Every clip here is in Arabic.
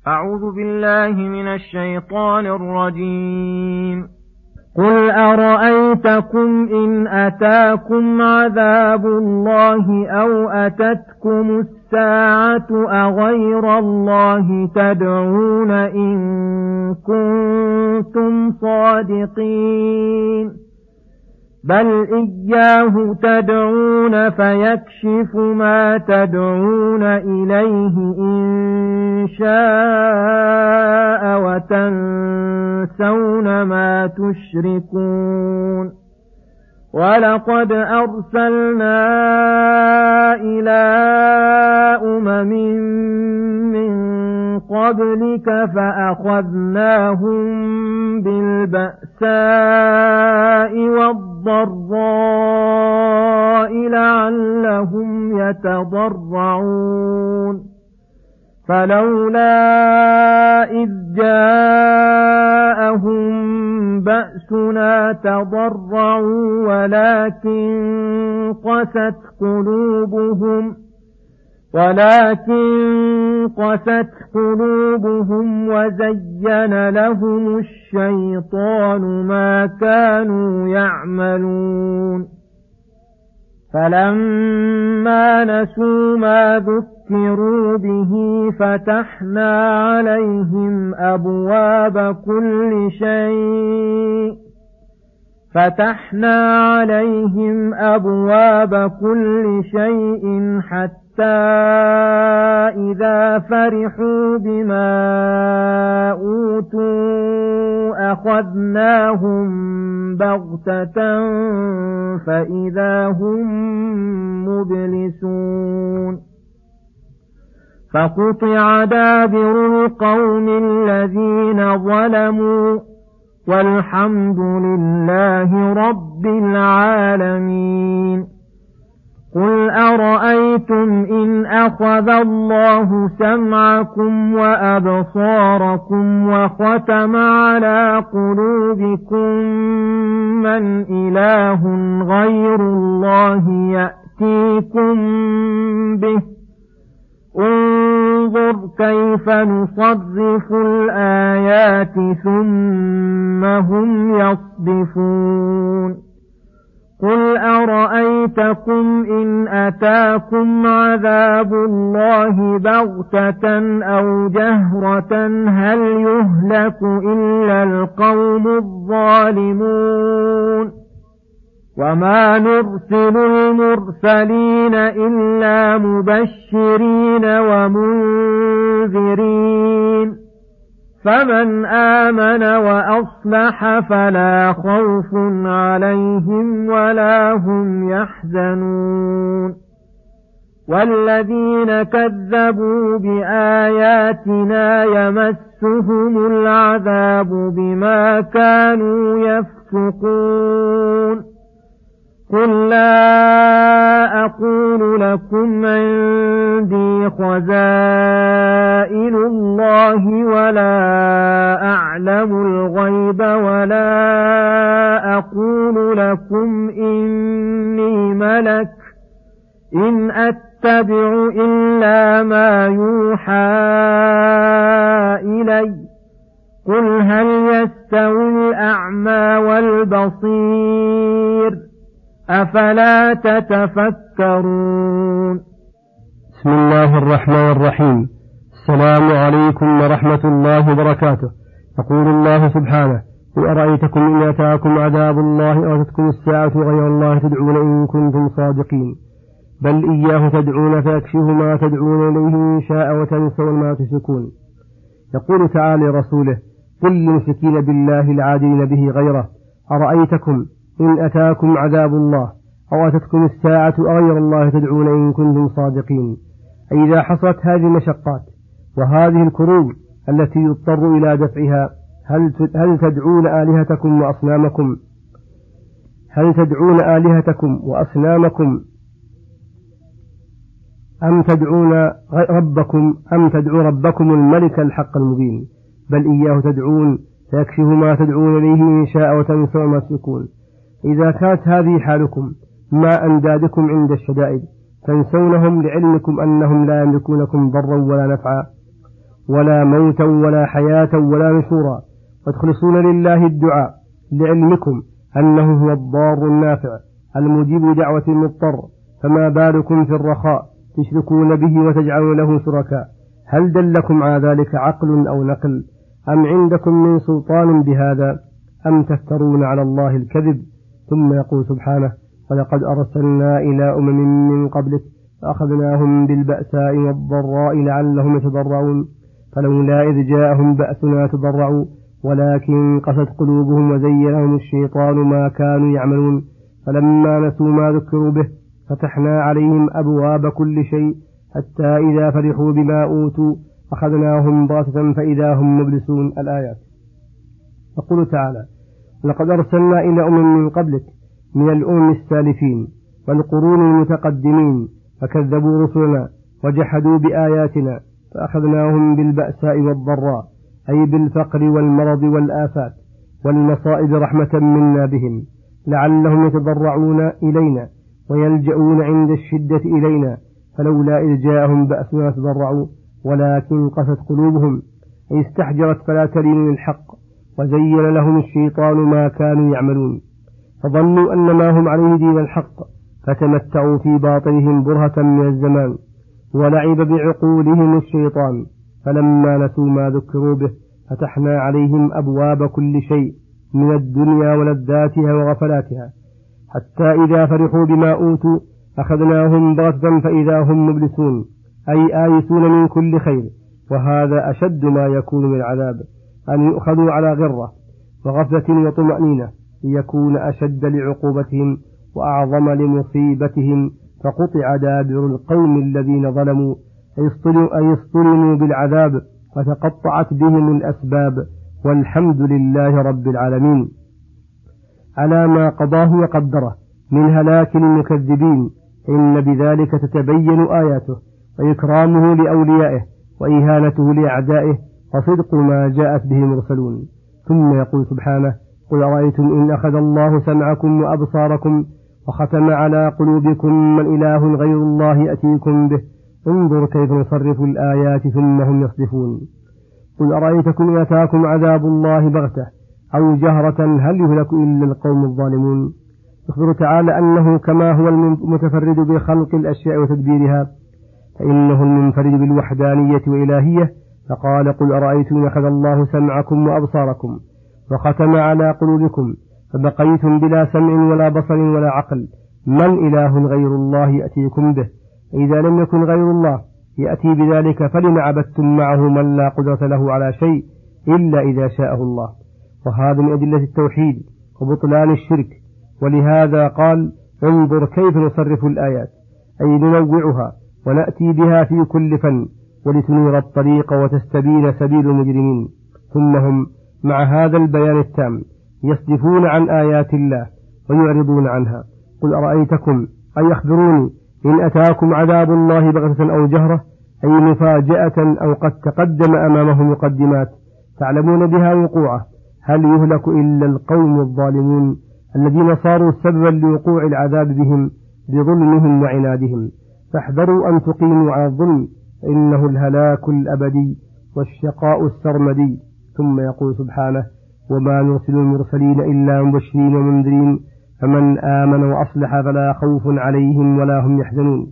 أعوذ بالله من الشيطان الرجيم. قل أرأيتكم إن أتاكم عذاب الله أو أتتكم الساعة أغير الله تدعون إن كنتم صادقين بل إياه تدعون فيكشف ما تدعون إليه إن شاء وتنسون ما تشركون. ولقد أرسلنا إلى من قبلك فأخذناهم بالبأساء والضراء لعلهم يتضرعون فلولا إذ جاءهم بأسنا تضرعوا ولكن قست قلوبهم وزين لهم الشيطان ما كانوا يعملون. فلما نسوا ما ذكروا به فتحنا عليهم أبواب كل شيء حتى إذا فرحوا بما أوتوا أخذناهم بغتة فإذا هم مبلسون. فقطع دابر القوم الذين ظلموا والحمد لله رب العالمين. قل أرأيتم إن أخذ الله سمعكم وأبصاركم وختم على قلوبكم من إله غير الله يأتيكم به انظر كيف نصرف الآيات ثم هم يصدفون. قل أرأيتكم إن أتاكم عذاب الله بغتة أو جهرة هل يهلك إلا القوم الظالمون. وما نرسل المرسلين إلا مبشرين ومنذرين فمن آمن وأصلح فلا خوف عليهم ولا هم يحزنون. والذين كذبوا بآياتنا يمسهم العذاب بما كانوا يفسقون. قل لا أقول لكم عندي خزائن الله ولا أعلم الغيب ولا أقول لكم إني ملك إن أتبع إلا ما يوحى إلي. قل هل يستوي الأعمى والبصير أفلا تتفكرون. بسم الله الرحمن الرحيم. السلام عليكم ورحمة الله وبركاته. يقول الله سبحانه: قل أرأيتكم إن أتاكم عذاب الله أو أتتكم الساعة غير الله تدعون إن كنتم صادقين بل إياه تدعون فيكشف ما تدعون إليه إن شاء وتنسون ما تشركون. يقول تعالى لرسوله: قل للمشركين بالله العادلين به غيره: أرأيتكم إن أتاكم عذاب الله أو أتتكم الساعة أغير الله تدعون إن كنتم صادقين. أي إذا حصلت هذه المشقات وهذه الكروب التي يضطر إلى دفعها هل تدعون آلهتكم أم تدعون ربكم الملك الحق المبين بل إياه تدعون فيكشف ما تدعون إليه إن شاء وتنسون ما تشركون. إذا كانت هذه حالكم ما أندادكم عند الشدائد تنسونهم لعلمكم أنهم لا يملكونكم ضرا ولا نفعا ولا موتا ولا حياة ولا نشورا، وتخلصون لله الدعاء لعلمكم أنه هو الضار النافع المجيب دعوة المضطر، فما بالكم في الرخاء تشركون به وتجعلون له شركاء؟ هل دلكم على ذلك عقل أو نقل، أم عندكم من سلطان بهذا، أم تفترون على الله الكذب؟ ثم يقول سبحانه: ولقد أرسلنا إلى أمم من قبلك فأخذناهم بالبأساء والضراء لعلهم يتضرعون، فلولا إذ جاءهم بأسنا تضرعوا ولكن قست قلوبهم وزين لهم الشيطان ما كانوا يعملون، فلما نسوا ما ذكروا به فتحنا عليهم أبواب كل شيء حتى إذا فرحوا بما أوتوا أخذناهم بغتة فإذا هم مبلسون. الآيات. يقول تعالى: لقد أرسلنا إلى أمم من قبلك من الأمم السالفين والقرون المتقدمين فكذبوا رسلنا وجحدوا بآياتنا فأخذناهم بالبأساء والضراء، أي بالفقر والمرض والآفات والمصائب رحمة منا بهم، لعلهم يتضرعون إلينا ويلجؤون عند الشدة إلينا، فلولا إذ جاءهم بأسنا تضرعوا ولكن قست قلوبهم، أي استحجرت فلا تلين الحق، وزين لهم الشيطان ما كانوا يعملون، فظنوا أن ما هم عليه دين الحق، فتمتعوا في باطلهم برهة من الزمان، ولعب بعقولهم الشيطان، فلما نسوا ما ذكروا به فتحنا عليهم أبواب كل شيء من الدنيا ولذاتها وغفلاتها، حتى إذا فرحوا بما أوتوا أخذناهم بغتة فإذا هم مبلسون، أي آيسون من كل خير. وهذا أشد ما يكون من العذاب، أن يؤخذوا على غرة وغفلة وطمأنينة، ليكون أشد لعقوبتهم وأعظم لمصيبتهم، فقطع دابر القوم الذين ظلموا، أي اصطلموا بالعذاب وتقطعت بهم الأسباب، والحمد لله رب العالمين على ما قضاه وقدره من هلاك المكذبين، إن بذلك تتبين آياته وإكرامه لأوليائه وإهانته لأعدائه وصدق ما جاءت به المرسلون. ثم يقول سبحانه: قل أرأيتم إن أخذ الله سمعكم وأبصاركم وختم على قلوبكم من إله غير الله يأتيكم به، انظر كيف نصرف الآيات ثم هم يصدفون. قل أرأيتكم إن أتاكم عذاب الله بغتة أو جهرة هل يهلك إلا القوم الظالمون. يخبر تعالى أنه كما هو المتفرد بخلق الأشياء وتدبيرها فإنه المنفرد بالوحدانية وإلهية، فقال: قل أرأيتم إن أخذ الله سمعكم وأبصاركم وختم على قلوبكم فبقيتم بلا سمع ولا بصر ولا عقل، من إله غير الله يأتيكم به؟ إذا لم يكن غير الله يأتي بذلك فلم عبدتم معه من لا قدرة له على شيء إلا إذا شاءه الله. وهذا من أدلة التوحيد وبطلان الشرك، ولهذا قال: انظر كيف نصرف الآيات، أي ننوعها ونأتي بها في كل فن ولتنير الطريق وتستبين سبيل المجرمين. ثم هم مع هذا البيان التام يصدفون عن آيات الله ويعرضون عنها. قل أرأيتكم، أي أخبروني، إن أتاكم عذاب الله بغتة أو جهرة، أي مفاجأة أو قد تقدم أمامه مقدمات تعلمون بها وقوعه، هل يهلك إلا القوم الظالمون الذين صاروا سببا لوقوع العذاب بهم بظلمهم وعنادهم؟ فاحذروا أن تقيموا على الظلم، إنه الهلاك الأبدي والشقاء السرمدي. ثم يقول سبحانه: وما نرسل المرسلين إلا مبشرين ومنذرين، فمن آمن وأصلح فلا خوف عليهم ولا هم يحزنون.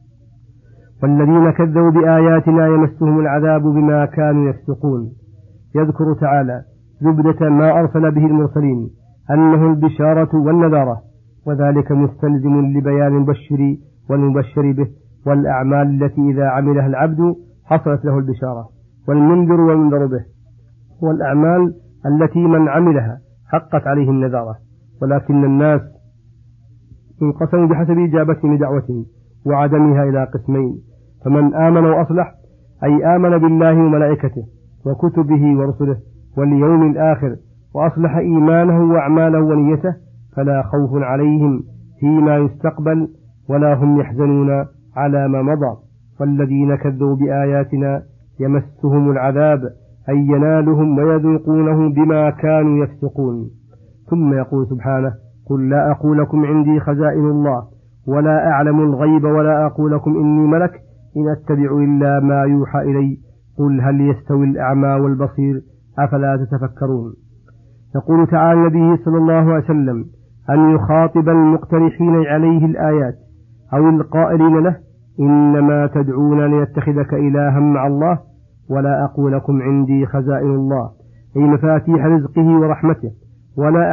والذين كذبوا بآياتنا يمسهم العذاب بما كانوا يفسقون. يذكر تعالى زبدة ما أرسل به المرسلين أنه البشارة والنذارة، وذلك مستلزم لبيان المبشر والمبشر به والأعمال التي إذا عملها العبد حصلت له البشارة، والمنذر والمنذر به، والأعمال التي من عملها حقت عليه النذارة. ولكن الناس انقسموا بحسب إجابتهم لدعوتهم وعدمها إلى قسمين: فمن آمن وأصلح، أي آمن بالله وملائكته وكتبه ورسله واليوم الآخر وأصلح إيمانه وأعماله ونيته، فلا خوف عليهم فيما يستقبل ولا هم يحزنون على ما مضى. والذين كذبوا بآياتنا يمسهم العذاب، أي ينالهم ويذوقونه بما كانوا يفسقون. ثم يقول سبحانه: قل لا أقول لكم عندي خزائن الله ولا أعلم الغيب ولا أقول لكم إني ملك إن أتبع إلا ما يوحى إلي، قل هل يستوي الأعمى والبصير أفلا تتفكرون. يقول تعالى النبي صلى الله عليه وسلم أن يخاطب المقترحين عليه الآيات أو القائلين له إنما تدعون ليتخذك إلها مع الله ولا أقول لكم عندي خزائن الله أي مفاتيح رزقه ورحمته ولا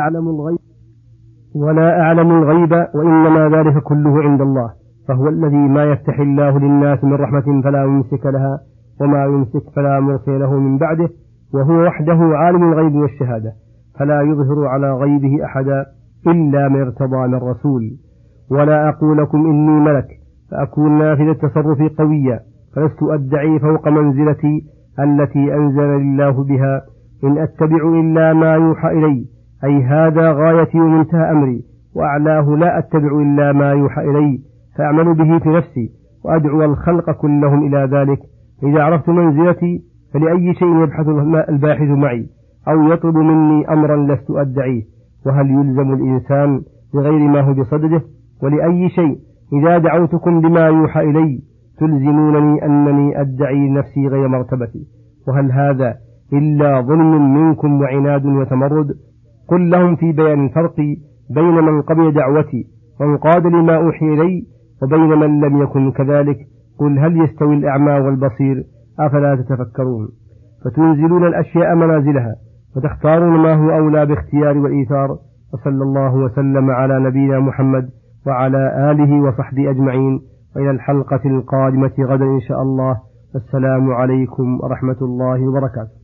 أعلم الغيب وإنما ذلك كله عند الله، فهو الذي ما يفتح الله للناس من رحمة فلا يمسك لها وما يمسك فلا مرسل له من بعده، وهو وحده عالم الغيب والشهادة فلا يظهر على غيبه أحدا إلا من ارتضى من رسول. ولا أقول لكم إني ملك فأكون نافذ التصرف قويا فلست أدعي فوق منزلتي التي أنزل الله بها، إن أتبع إلا ما يوحى إلي، أي هذا غايتي ومنتهى أمري، وأعلاه لا أتبع إلا ما يوحى إلي فأعمل به في نفسي وأدعو الخلق كلهم إلى ذلك. إذا عرفت منزلتي فلأي شيء يبحث الباحث معي أو يطلب مني أمرا لست أدعيه، وهل يلزم الإنسان بغير ما هو بصدده؟ ولأي شيء إذا دعوتكم بما يوحى إلي تلزمونني أنني أدعي نفسي غير مرتبتي، وهل هذا إلا ظلم منكم وعناد وتمرد؟ قل لهم في بيان الفرق بين من قبل دعوتي وانقاد لما أوحي إلي وبين من لم يكن كذلك. قل هل يستوي الأعمى والبصير أفلا تتفكرون. فتنزلون الأشياء منازلها وتختارون ما هو أولى باختيار والإيثار. وصلى الله وسلم على نبينا محمد وعلى آله وصحبه أجمعين، وإلى الحلقة القادمة غدا إن شاء الله. السلام عليكم ورحمة الله وبركاته.